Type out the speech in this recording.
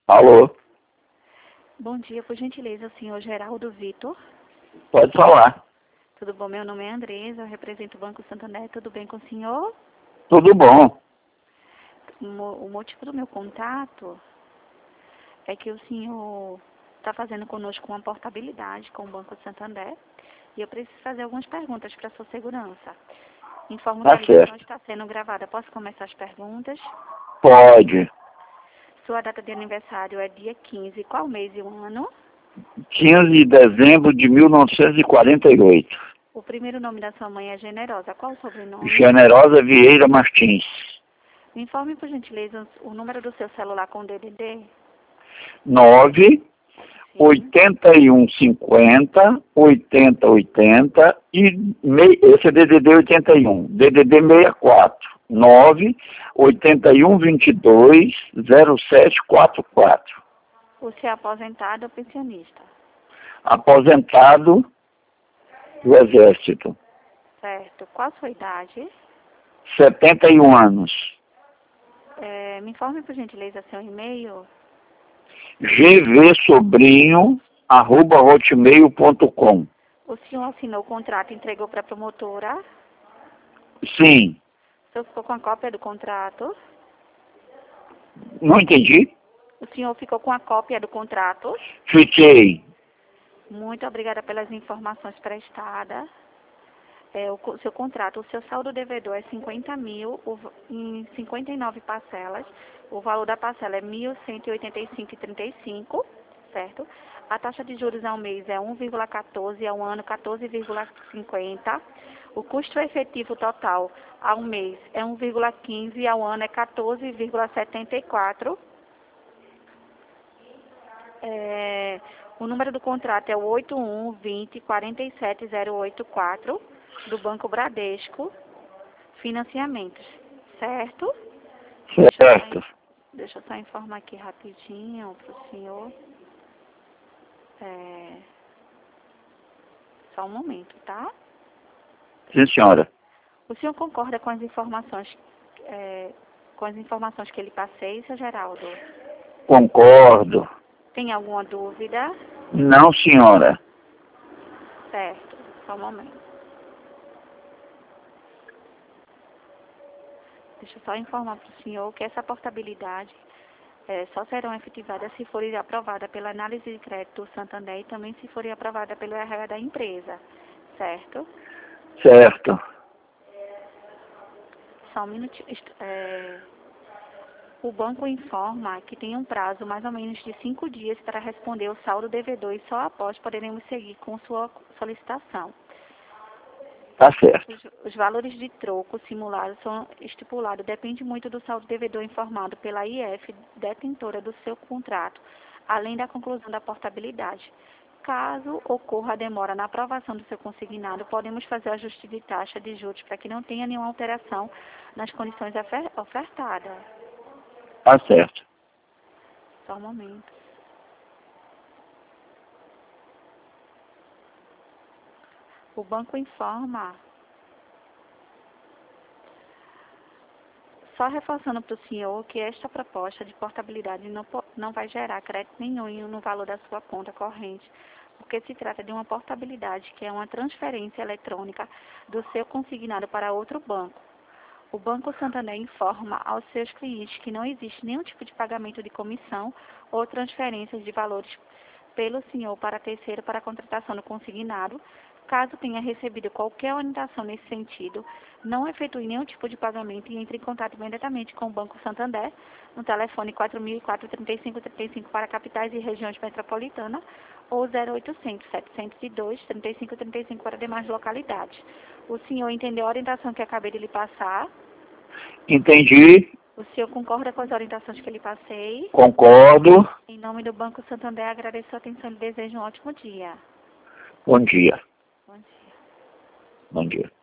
Alô? Bom dia, por gentileza, o senhor Geraldo Vitor. Pode falar. Tudo bom? Meu nome é Andresa, eu represento o Banco Santander. Tudo bem com o senhor? Tudo bom. O motivo do meu contato é que o senhor está fazendo conosco uma portabilidade com o Banco Santander e eu preciso fazer algumas perguntas para a sua segurança. Informo que Tá a ligação certo. está sendo gravada. Posso começar as perguntas? Pode. Sua data de aniversário é dia 15. Qual mês e o ano? 15 de dezembro de 1948. O primeiro nome da sua mãe é Generosa. Qual o sobrenome? Generosa Vieira Martins. Me informe, por gentileza, o número do seu celular com DDD. 9 Sim. 8150 8080 esse é DDD 81. DDD 64 9 8122 0744. Você é aposentado ou pensionista? Aposentado do Exército. Certo. Qual a sua idade? 71 anos. Me informe, por gentileza, seu e-mail. gvsobrinho@hotmail.com. O senhor assinou o contrato e entregou para a promotora? Sim. O senhor ficou com a cópia do contrato? Não entendi? O senhor ficou com a cópia do contrato? Fiquei. Muito obrigada pelas informações prestadas. O seu contrato, o seu saldo devedor é 50 mil em 59 parcelas. O valor da parcela é 1.185,35, certo? A taxa de juros ao mês é 1,14, ao ano 14,50. O custo efetivo total ao mês é 1,15, ao ano é 14,74. O número do contrato é o 8120-47084, do Banco Bradesco, financiamentos, certo? Certo. Deixa eu só informar aqui rapidinho para o senhor. Só um momento, tá? Sim, senhora. O senhor concorda com as informações que ele passei, seu Geraldo? Concordo. Tem alguma dúvida? Não, senhora. Certo, só um momento. Deixa eu só informar para o senhor que essa portabilidade só serão efetivadas se forem aprovada pela análise de crédito do Santander e também se forem aprovada pelo RH da empresa, certo? Certo. Só um minutinho. O banco informa que tem um prazo mais ou menos de 5 dias para responder o saldo devedor e só após poderemos seguir com sua solicitação. Tá certo. Os valores de troco simulados são estipulados, depende muito do saldo devedor informado pela IF, detentora do seu contrato, além da conclusão da portabilidade. Caso ocorra a demora na aprovação do seu consignado, podemos fazer o ajuste de taxa de juros para que não tenha nenhuma alteração nas condições ofertadas. Tá certo. Só um momento. O banco informa, só reforçando para o senhor que esta proposta de portabilidade não vai gerar crédito nenhum no valor da sua conta corrente, porque se trata de uma portabilidade, que é uma transferência eletrônica do seu consignado para outro banco. O Banco Santander informa aos seus clientes que não existe nenhum tipo de pagamento de comissão ou transferências de valores pelo senhor para terceiro para a contratação do consignado. Caso tenha recebido qualquer orientação nesse sentido, não efetue nenhum tipo de pagamento e entre em contato imediatamente com o Banco Santander no telefone 4004-3535 para capitais e regiões metropolitanas ou 0800-702-3535 para demais localidades. O senhor entendeu a orientação que acabei de lhe passar? Entendi. O senhor concorda com as orientações que lhe passei? Concordo. Em nome do Banco Santander, agradeço a atenção e desejo um ótimo dia. Bom dia. Bom dia. Bom dia.